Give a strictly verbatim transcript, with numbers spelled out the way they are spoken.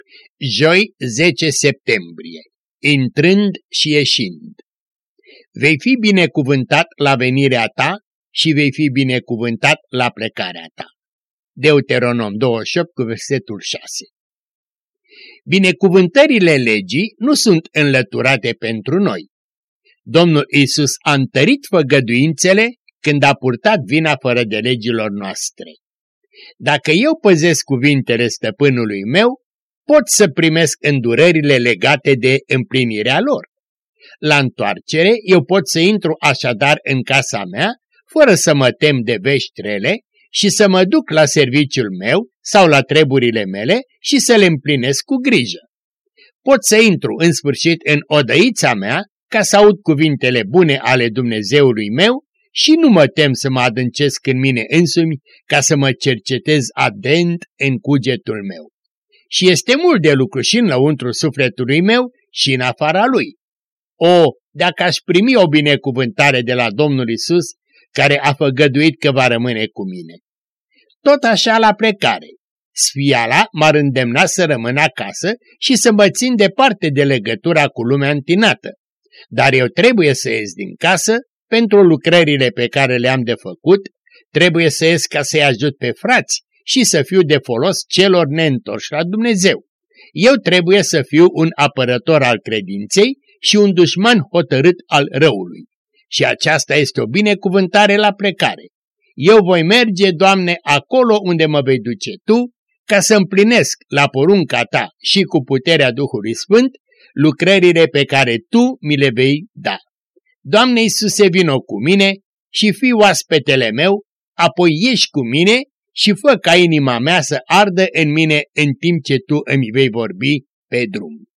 Joi, zece septembrie. Intrând și ieșind. Vei fi binecuvântat la venirea ta și vei fi binecuvântat la plecarea ta. Deuteronom douăzeci și opt cu versetul șase. Binecuvântările legii nu sunt înlăturate pentru noi. Domnul Iisus a întărit făgăduințele când a purtat vina fără de legilor noastre. Dacă eu păzesc cuvintele stăpânului meu, pot să primesc îndurările legate de împlinirea lor. La întoarcere, eu pot să intru așadar în casa mea, fără să mă tem de vești rele, și să mă duc la serviciul meu sau la treburile mele și să le împlinesc cu grijă. Pot să intru în sfârșit în odăița mea ca să aud cuvintele bune ale Dumnezeului meu și nu mă tem să mă adâncesc în mine însumi ca să mă cercetez adent în cugetul meu. Și este mult de lucru și înăuntru sufletului meu și în afara lui. O, dacă aș primi o binecuvântare de la Domnul Iisus, care a făgăduit că va rămâne cu mine. Tot așa la plecare. Sfiala m-ar îndemna să rămân acasă și să mă țin departe de legătura cu lumea întinată. Dar eu trebuie să ies din casă pentru lucrările pe care le-am de făcut, trebuie să ies ca să-i ajut pe frați și să fiu de folos celor neîntorși la Dumnezeu. Eu trebuie să fiu un apărător al credinței și un dușman hotărât al răului. Și aceasta este o binecuvântare la plecare. Eu voi merge, Doamne, acolo unde mă vei duce Tu, ca să împlinesc la porunca Ta și cu puterea Duhului Sfânt lucrările pe care Tu mi le vei da. Doamne Iisuse, vino cu mine și fii oaspetele meu, apoi ieși cu mine și fă ca inima mea să ardă în mine în timp ce Tu îmi vei vorbi pe drum.